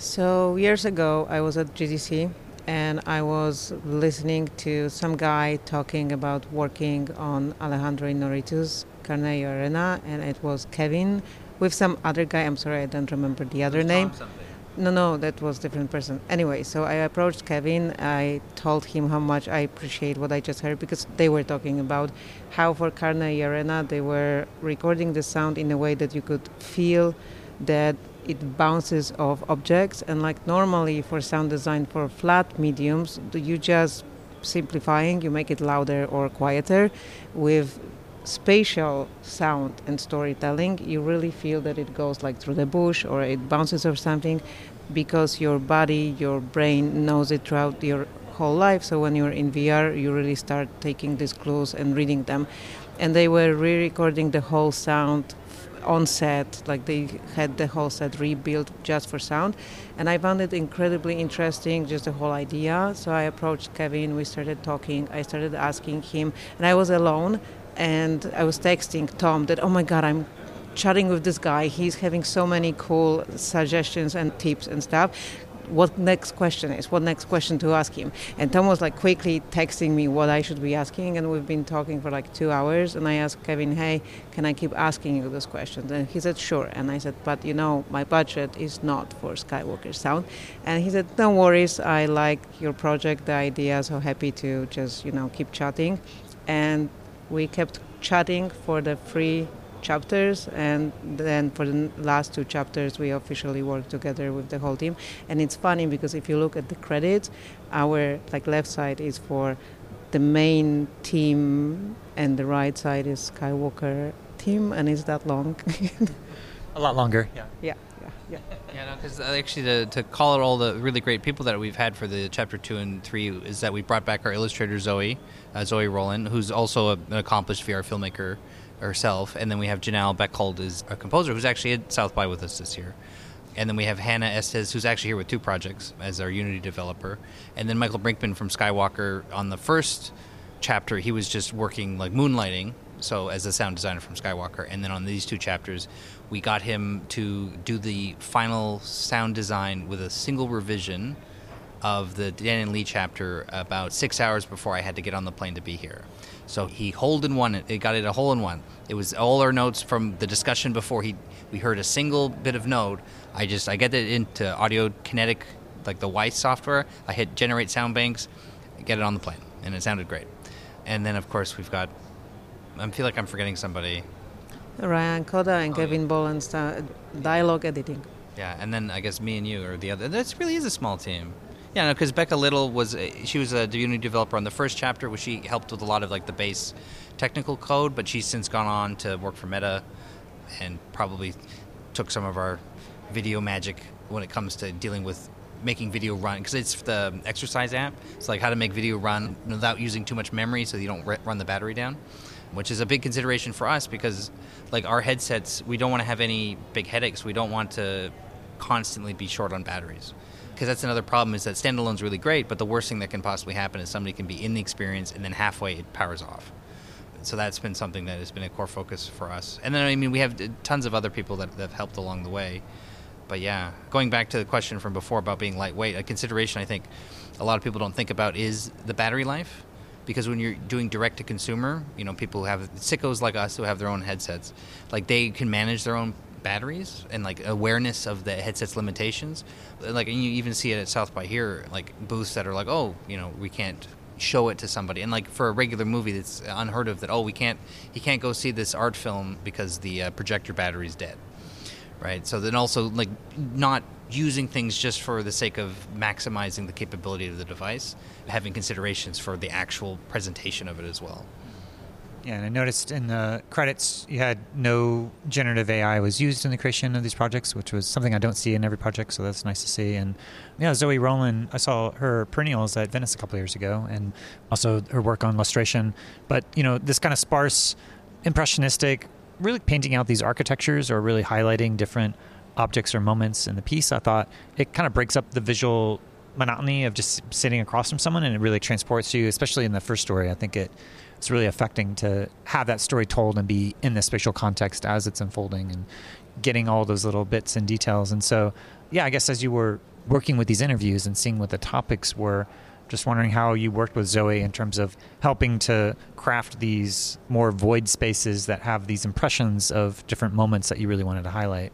Speaker 2: So years ago, I was at GDC and I was listening to some guy talking about working on Alejandro Inarritu's Carnegie Arena, and it was Kevin with some other guy. I'm sorry, I don't remember the other name. No, that was a different person. Anyway, so I approached Kevin. I told him how much I appreciate what I just heard, because they were talking about how for Carnegie Arena they were recording the sound in a way that you could feel that it bounces off objects. And like normally for sound design for flat mediums, you just simplifying, you make it louder or quieter. With spatial sound and storytelling, you really feel that it goes like through the bush or it bounces or something, because your body, your brain knows it throughout your whole life. So when you're in VR, you really start taking these clues and reading them. And they were re-recording the whole sound on set, like they had the whole set rebuilt just for sound. And I found it incredibly interesting, just the whole idea. So I approached Kevin, we started talking, I started asking him, and I was alone. And I was texting Tom that, oh my God, I'm chatting with this guy. He's having so many cool suggestions and tips and stuff. What next question to ask him? And Tom was like quickly texting me what I should be asking. And we've been talking for like 2 hours. And I asked Kevin, hey, can I keep asking you those questions? And he said, sure. And I said, but my budget is not for Skywalker Sound. And he said, no worries. I like your project, the idea. So happy to just, keep chatting. And we kept chatting for the 3 chapters, and then for the last 2 chapters we officially worked together with the whole team. And it's funny because if you look at the credits, our left side is for the main team and the right side is Skywalker team, and it's that long.
Speaker 4: A lot longer.
Speaker 2: Yeah.
Speaker 3: Yeah, no, because actually to call it all the really great people that we've had for the chapter 2 and 3 is that we brought back our illustrator Zoe Roland, who's also an accomplished VR filmmaker herself, and then we have Janelle Beckhold, is a composer who's actually at South by with us this year, and then we have Hannah Estes, who's actually here with 2 projects as our Unity developer, and then Michael Brinkman from Skywalker. On the first chapter, he was just working like moonlighting, so as a sound designer from Skywalker, and then on these 2 chapters we got him to do the final sound design with a single revision of the Dan and Lee chapter about 6 hours before I had to get on the plane to be here. So he got it a hole in one. It was all our notes from the discussion before we heard a single bit of note. I get it into Audio Kinetic, like the Weiss software. I hit generate sound banks, get it on the plane, and it sounded great. And then of course we've got, I feel like I'm forgetting somebody.
Speaker 2: Ryan Koda and Kevin Boland's dialogue editing.
Speaker 3: Yeah, and then I guess me and you are the other. That really is a small team. Yeah, no, because Becca Little was a Unity developer on the first chapter, which she helped with a lot of like the base technical code, but she's since gone on to work for Meta and probably took some of our video magic when it comes to dealing with making video run, because it's the exercise app. It's like how to make video run without using too much memory so you don't run the battery down, which is a big consideration for us because like our headsets, we don't want to have any big headaches. We don't want to constantly be short on batteries. Because that's another problem, is that standalone's really great, but the worst thing that can possibly happen is somebody can be in the experience and then halfway it powers off. So that's been something that has been a core focus for us. And then, we have tons of other people that have helped along the way. But yeah, going back to the question from before about being lightweight, a consideration I think a lot of people don't think about is the battery life. Because when you're doing direct-to-consumer, people who have sickos like us who have their own headsets, like they can manage their own batteries and like awareness of the headset's limitations. Like, and you even see it at South by here, like booths that are like, we can't show it to somebody. And like for a regular movie, it's unheard of that, he can't go see this art film because the projector battery's dead. Right? So then also like not using things just for the sake of maximizing the capability of the device, having considerations for the actual presentation of it as well.
Speaker 4: Yeah, and I noticed in the credits you had no generative AI was used in the creation of these projects, which was something I don't see in every project, so that's nice to see. And yeah, Zoe Rowland, I saw her perennials at Venice a couple of years ago, and also her work on illustration. But, this kind of sparse, impressionistic, really painting out these architectures or really highlighting different objects or moments in the piece, I thought it kind of breaks up the visual monotony of just sitting across from someone, and it really transports you, especially in the first story. I think it's really affecting to have that story told and be in the spatial context as it's unfolding and getting all those little bits and details. And so, yeah, I guess as you were working with these interviews and seeing what the topics were, just wondering how you worked with Zoe in terms of helping to craft these more void spaces that have these impressions of different moments that you really wanted to highlight.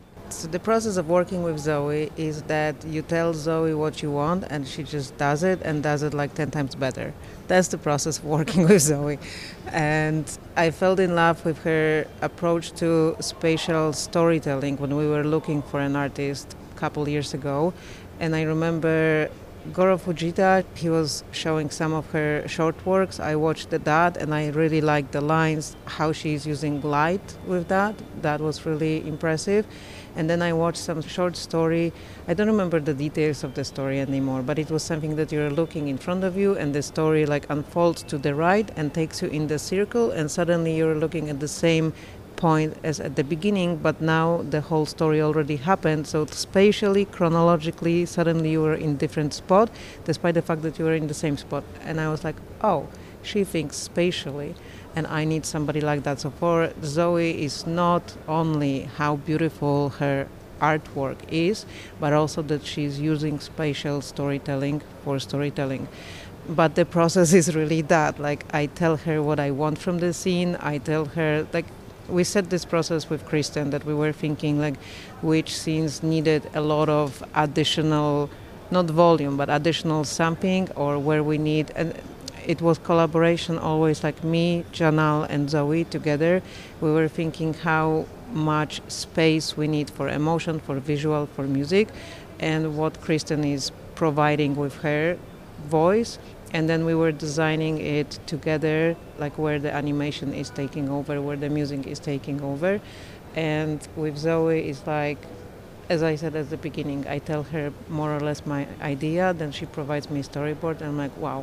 Speaker 2: So the process of working with Zoe is that you tell Zoe what you want and she just does it and does it like 10 times better. That's the process of working with Zoe. And I fell in love with her approach to spatial storytelling when we were looking for an artist a couple years ago. And I remember Goro Fujita, he was showing some of her short works. I watched that and I really liked the lines, how she's using light with that. That was really impressive. And then I watched some short story. I don't remember the details of the story anymore, but it was something that you're looking in front of you and the story like unfolds to the right and takes you in the circle, and suddenly you're looking at the same point as at the beginning, but now the whole story already happened. So spatially, chronologically, suddenly you were in different spot, despite the fact that you were in the same spot. And I was like, oh, she thinks spatially. And I need somebody like that. So for Zoe, is not only how beautiful her artwork is, but also that she's using spatial storytelling for storytelling. But the process is really that. Like, I tell her what I want from the scene. I tell her, like, we set this process with Kristen that we were thinking, like, which scenes needed a lot of additional, not volume, but additional sampling, or where we need... And it was collaboration always, like me, Janal, and Zoe together. We were thinking how much space we need for emotion, for visual, for music, and what Kristen is providing with her voice. And then we were designing it together, like where the animation is taking over, where the music is taking over. And with Zoe, it's like, as I said at the beginning, I tell her more or less my idea, then she provides me a storyboard, and I'm like, wow.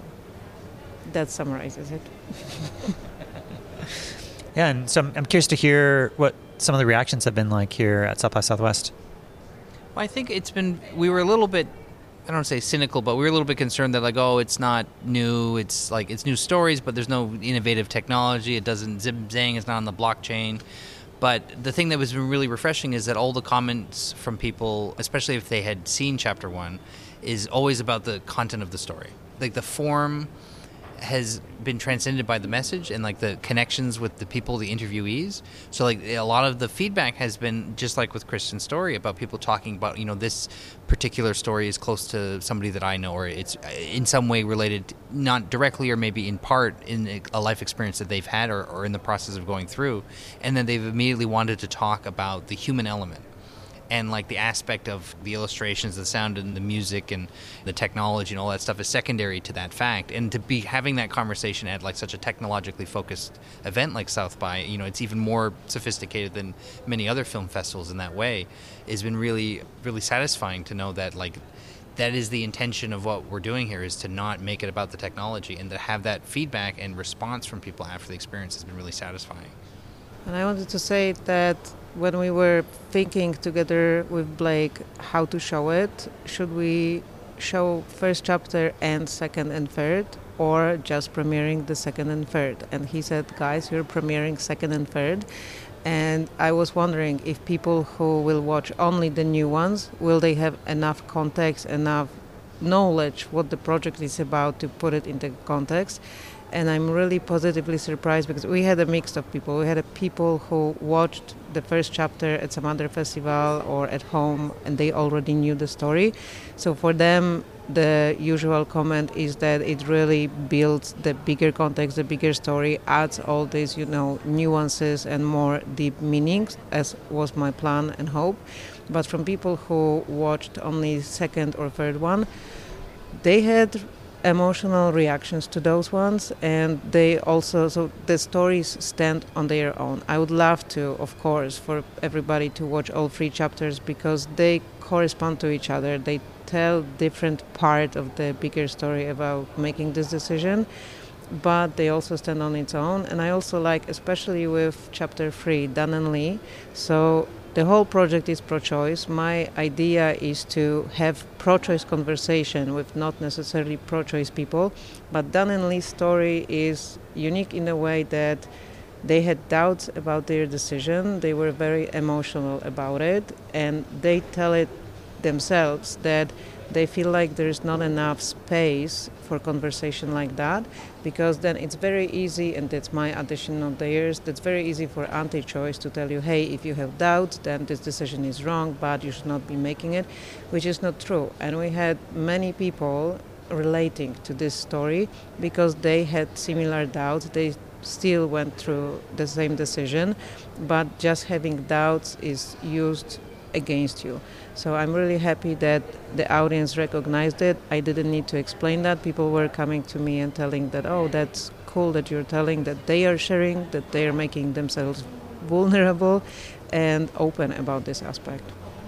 Speaker 2: That summarizes it.
Speaker 4: Yeah, and so I'm curious to hear what some of the reactions have been like here at South by Southwest.
Speaker 3: Well, I think we were a little bit, I don't want to say cynical, but we were a little bit concerned that like, oh, it's not new, it's new stories, but there's no innovative technology, it doesn't zang, it's not on the blockchain. But the thing that was really refreshing is that all the comments from people, especially if they had seen Chapter 1, is always about the content of the story. Like the form has been transcended by the message and like the connections with the people, the interviewees. So like a lot of the feedback has been just like with Kristen's story about people talking about, this particular story is close to somebody that I know, or it's in some way related, not directly or maybe in part in a life experience that they've had or in the process of going through. And then they've immediately wanted to talk about the human element. And like the aspect of the illustrations, the sound and the music and the technology and all that stuff is secondary to that fact. And to be having that conversation at like such a technologically focused event like South by, it's even more sophisticated than many other film festivals in that way, has been really, really satisfying to know that like that is the intention of what we're doing here, is to not make it about the technology, and to have that feedback and response from people after the experience has been really satisfying.
Speaker 2: And I wanted to say that when we were thinking together with Blake how to show it, should we show first chapter and second and third, or just premiering the second and third? And he said, guys, you're premiering second and third. And I was wondering if people who will watch only the new ones, will they have enough context, enough knowledge what the project is about to put it into context? And I'm really positively surprised, because we had a mix of people. We had people who watched the first chapter at some other festival or at home, and they already knew the story. So for them, the usual comment is that it really builds the bigger context, the bigger story, adds all these, nuances and more deep meanings, as was my plan and hope. But from people who watched only second or third one, they had emotional reactions to those ones, and they also, so the stories stand on their own. I would love to, of course, for everybody to watch all 3 chapters because they correspond to each other. They tell different part of the bigger story about making this decision, but they also stand on its own. And I also like, especially with chapter 3, Dan and Lee, so the whole project is pro-choice. My idea is to have pro-choice conversation with not necessarily pro-choice people, but Dan and Lee's story is unique in a way that they had doubts about their decision. They were very emotional about it, and they tell it themselves that they feel like there's not enough space for conversation like that, because then it's very easy, and that's my addition of theirs, that's very easy for anti-choice to tell you, hey, if you have doubts, then this decision is wrong, but you should not be making it, which is not true. And we had many people relating to this story because they had similar doubts. They still went through the same decision, but just having doubts is used against you. So I'm really happy that the audience recognized it. I didn't need to explain that. People were coming to me and telling that, oh, that's cool that you're telling, that they are sharing, that they are making themselves vulnerable and open about this aspect.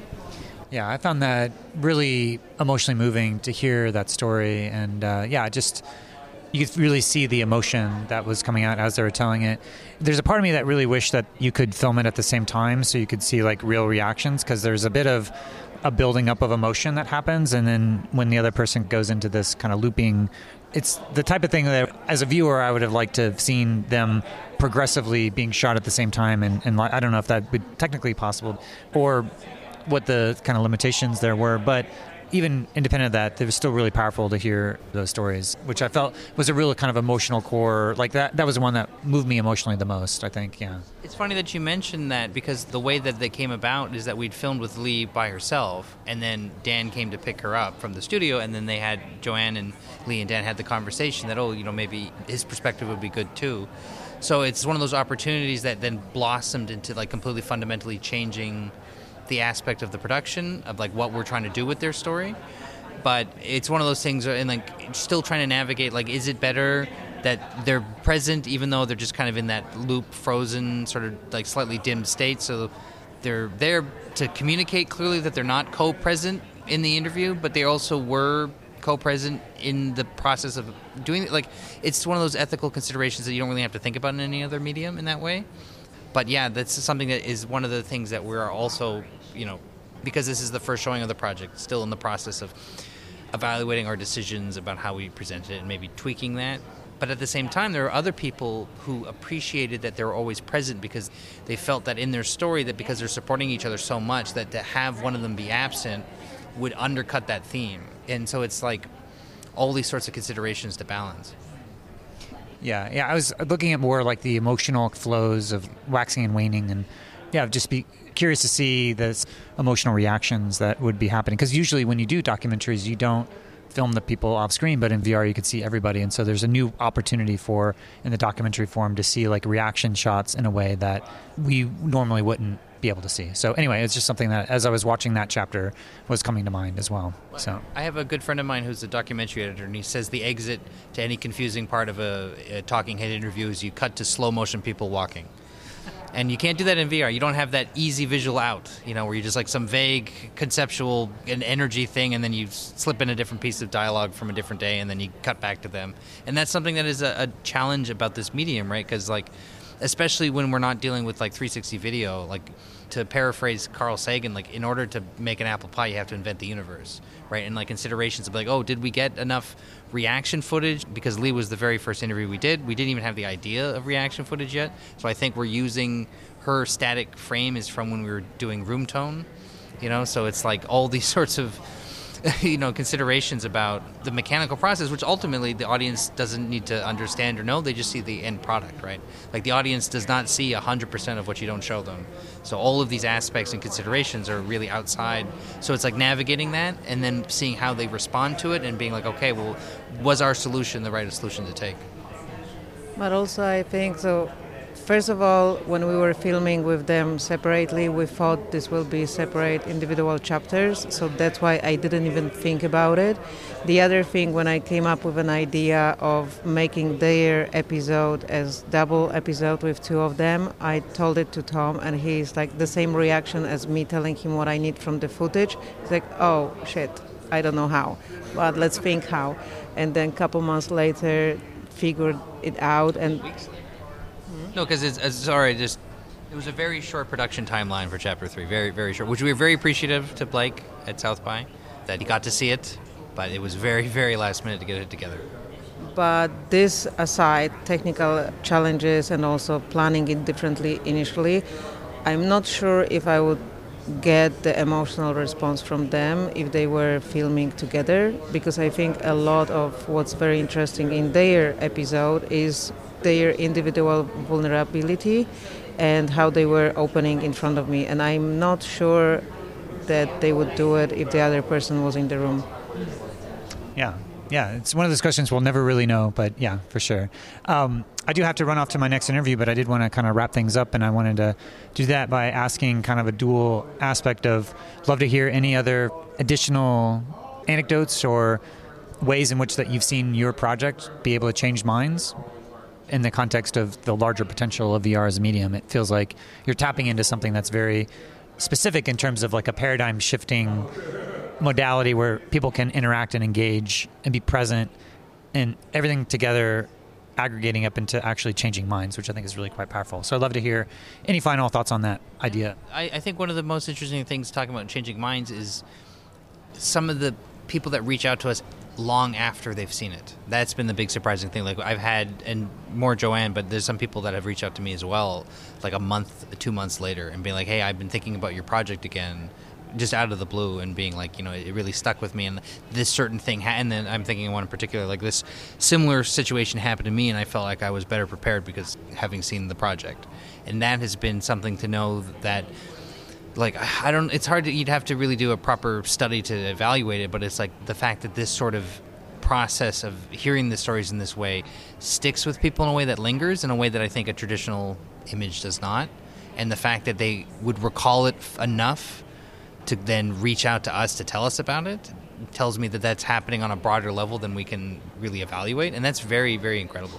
Speaker 4: Yeah, I found that really emotionally moving to hear that story. And just you could really see the emotion that was coming out as they were telling it. There's a part of me that really wished that you could film it at the same time so you could see like real reactions, because there's a bit of a building up of emotion that happens, and then when the other person goes into this kind of looping, it's the type of thing that as a viewer I would have liked to have seen them progressively being shot at the same time, and I don't know if that would technically possible or what the kind of limitations there were, but even independent of that, it was still really powerful to hear those stories, which I felt was a real kind of emotional core. Like that was the one that moved me emotionally the most, I think, yeah.
Speaker 3: It's funny that you mentioned that, because the way that they came about is that we'd filmed with Lee by herself, and then Dan came to pick her up from the studio, and then they had Joanne and Lee and Dan had the conversation that, maybe his perspective would be good too. So it's one of those opportunities that then blossomed into like completely fundamentally changing the aspect of the production of like what we're trying to do with their story. But it's one of those things, and like still trying to navigate, like, is it better that they're present even though they're just kind of in that loop, frozen, sort of like slightly dimmed state, so they're there to communicate clearly that they're not co-present in the interview, but they also were co-present in the process of doing it. Like, it's one of those ethical considerations that you don't really have to think about in any other medium in that way. But yeah, that's something that is one of the things that we're also, because this is the first showing of the project, still in the process of evaluating our decisions about how we presented it and maybe tweaking that. But at the same time, there are other people who appreciated that they were always present, because they felt that in their story, that because they're supporting each other so much, that to have one of them be absent would undercut that theme. And so it's like all these sorts of considerations to balance.
Speaker 4: Yeah, I was looking at more like the emotional flows of waxing and waning, and just be curious to see the emotional reactions that would be happening. Because usually when you do documentaries, you don't film the people off screen, but in VR you could see everybody, and so there's a new opportunity for, in the documentary form, to see like reaction shots in a way that we normally wouldn't be able to see. So anyway, it's just something that as I was watching that chapter was coming to mind as well. So
Speaker 3: I have a good friend of mine who's a documentary editor, and he says the exit to any confusing part of a talking head interview is you cut to slow motion people walking. And you can't do that in VR. You don't have that easy visual out, where you just like some vague conceptual and energy thing, and then you slip in a different piece of dialogue from a different day, and then you cut back to them. And that's something that is a challenge about this medium, right? Because like, especially when we're not dealing with like 360 video, like, to paraphrase Carl Sagan, like, in order to make an apple pie, you have to invent the universe, right? And like considerations of like, oh, did we get enough reaction footage? Because Lee was the very first interview we did. We didn't even have the idea of reaction footage yet. So I think we're using her static frame is from when we were doing room tone, so it's like all these sorts of considerations about the mechanical process, which ultimately the audience doesn't need to understand or know. They just see the end product, right? Like, the audience does not see 100% of what you don't show them. So all of these aspects and considerations are really outside. So it's like navigating that and then seeing how they respond to it and being like, okay, well, was our solution the right solution to take?
Speaker 2: But also I think, so First of all, when we were filming with them separately, we thought this will be separate individual chapters, so that's why I didn't even think about it. The other thing, when I came up with an idea of making their episode as double episode with two of them, I told it to Tom, and he's like the same reaction as me telling him what I need from the footage. He's like, oh shit, I don't know how, but let's think how. And then a couple months later, figured it out. And
Speaker 3: no, because it was a very short production timeline for Chapter 3, very, very short, which we were very appreciative to Blake at South by, that he got to see it, but it was very, very last minute to get it together.
Speaker 2: But this aside, technical challenges and also planning it differently initially, I'm not sure if I would get the emotional response from them if they were filming together, because I think a lot of what's very interesting in their episode is their individual vulnerability and how they were opening in front of me, and I'm not sure that they would do it if the other person was in the room.
Speaker 4: Yeah, it's one of those questions we'll never really know, but yeah, for sure. I do have to run off to my next interview, but I did want to kind of wrap things up, and I wanted to do that by asking kind of a dual aspect of, love to hear any other additional anecdotes or ways in which that you've seen your project be able to change minds in the context of the larger potential of VR as a medium. It feels like you're tapping into something that's very specific in terms of like a paradigm shifting modality where people can interact and engage and be present, and everything together aggregating up into actually changing minds, which I think is really quite powerful. So I'd love to hear any final thoughts on that idea.
Speaker 3: I think one of the most interesting things talking about changing minds is some of the people that reach out to us long after they've seen it. That's been the big surprising thing. Like I've had, and more Joanne, but there's some people that have reached out to me as well, like a month, 2 months later, and being like, hey, I've been thinking about your project again, just out of the blue, and being like, it really stuck with me, and this certain thing, and then I'm thinking of one in particular, like this similar situation happened to me, and I felt like I was better prepared because having seen the project. And that has been something to know that, like, it's hard you'd have to really do a proper study to evaluate it, but it's like the fact that this sort of process of hearing the stories in this way sticks with people in a way that lingers, in a way that I think a traditional image does not. And the fact that they would recall it enough to then reach out to us to tell us about it tells me that that's happening on a broader level than we can really evaluate, and that's very, very incredible.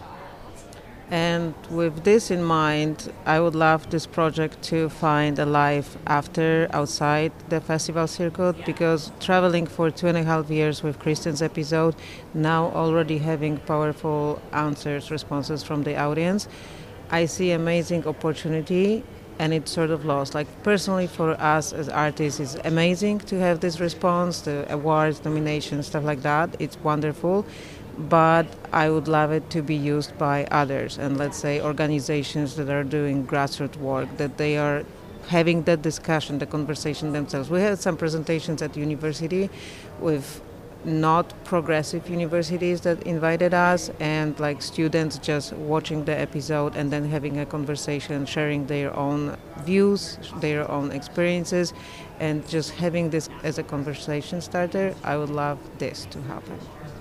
Speaker 2: And with this in mind, I would love this project to find a life after, outside the festival circuit, because traveling for 2.5 years with Kristen's episode, now already having powerful answers, responses from the audience, I see amazing opportunity, and it's sort of lost. Like personally for us as artists, it's amazing to have this response, the awards, nominations, stuff like that. It's wonderful. But I would love it to be used by others, and let's say organizations that are doing grassroots work, that they are having that discussion, the conversation themselves. We had some presentations at university with not progressive universities that invited us, and like students just watching the episode and then having a conversation, sharing their own views, their own experiences, and just having this as a conversation starter. I would love this to happen.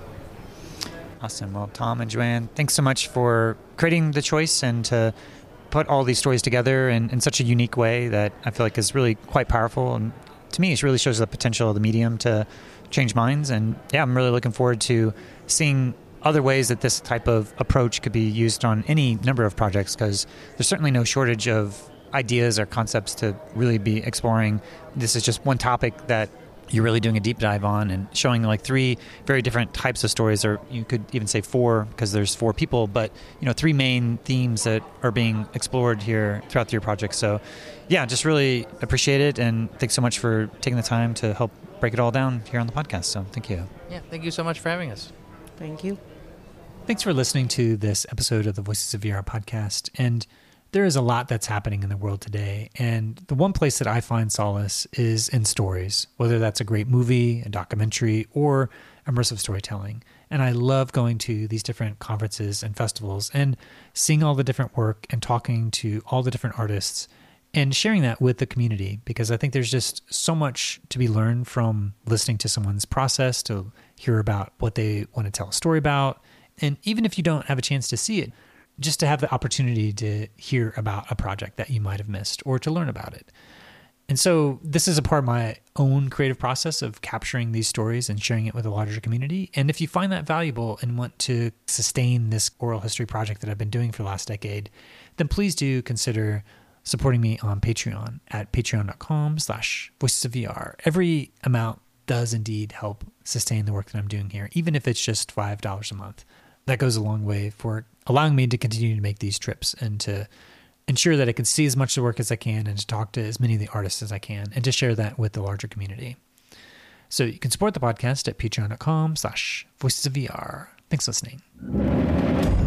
Speaker 4: Awesome. Well, Tom and Joanne, thanks so much for creating The Choice and to put all these stories together in such a unique way that I feel like is really quite powerful. And to me, it really shows the potential of the medium to change minds. And yeah, I'm really looking forward to seeing other ways that this type of approach could be used on any number of projects, because there's certainly no shortage of ideas or concepts to really be exploring. This is just one topic that you're really doing a deep dive on and showing like 3 very different types of stories, or you could even say 4 because there's 4 people, but 3 main themes that are being explored here throughout your project. So yeah, just really appreciate it, and thanks so much for taking the time to help break it all down here on the podcast. So thank you.
Speaker 3: Yeah, thank you so much for having us.
Speaker 2: Thank you.
Speaker 1: Thanks for listening to this episode of the Voices of VR podcast. And there is a lot that's happening in the world today, and the one place that I find solace is in stories, whether that's a great movie, a documentary, or immersive storytelling. And I love going to these different conferences and festivals and seeing all the different work and talking to all the different artists and sharing that with the community, because I think there's just so much to be learned from listening to someone's process, to hear about what they want to tell a story about. And even if you don't have a chance to see it, just to have the opportunity to hear about a project that you might have missed or to learn about it. And so this is a part of my own creative process of capturing these stories and sharing it with a larger community. And if you find that valuable and want to sustain this oral history project that I've been doing for the last decade, then please do consider supporting me on Patreon at patreon.com/voicesofvr. Every amount does indeed help sustain the work that I'm doing here, even if it's just $5 a month. That goes a long way for allowing me to continue to make these trips and to ensure that I can see as much of the work as I can and to talk to as many of the artists as I can and to share that with the larger community. So you can support the podcast at patreon.com/voicesofvr. Thanks for listening.